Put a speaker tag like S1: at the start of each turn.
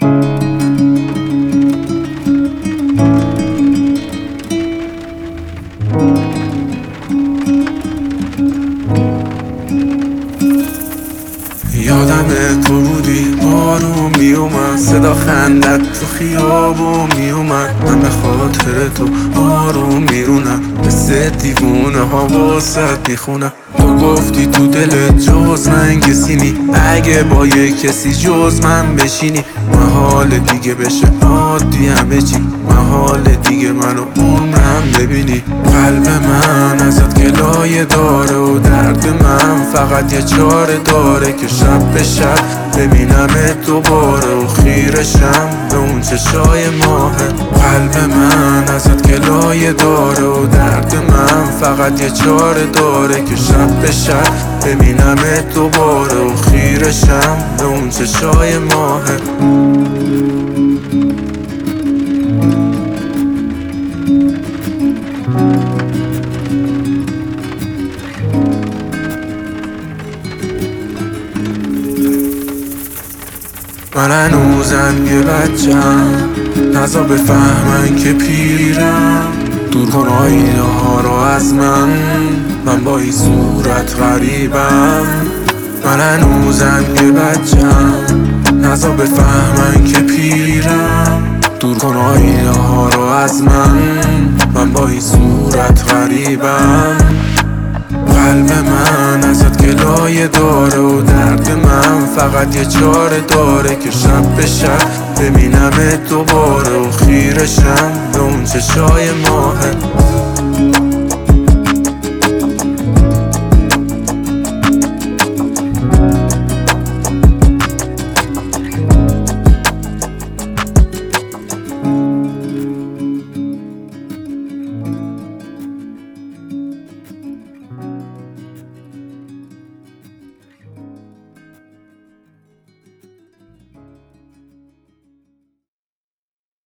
S1: یادم تو بودی آروم میومد، صدا خندت تو خیابون میومد. من به خاطر تو آروم میرونم، مثل دیوونه ها واسد میخونم. تو گفتی تو دلت جز من کسی نی، اگه با یه کسی جز من بشینی محال دیگه بشه عادی همه چی، محال دیگه منو عمرم ببینی. قلب من ازت گلایه داره و درد من فقط یه چاره داره که شب به شب ببینمت دوباره و خیرشم به اون چشای ماهه. قلب من ازت گلایه داره و درد من فقط یه چاره داره که شب به شب ببینمت دوباره و خیرشم به اون چشای ماهه. من هنوزم یه بچم، نزا بفهمن که پیرم. دور کن آینه ها رو از من با این صورت غریبم. من هنوزم یه بچم، نزا بفهمن که پیرم. دور کن آینه ها رو از من با این صورت غریبم. قلب من ازت گلایه داره و درد من فقط یه چاره داره که شب به شب ببینمت دوباره و خیرشم به اون چشای ماهه.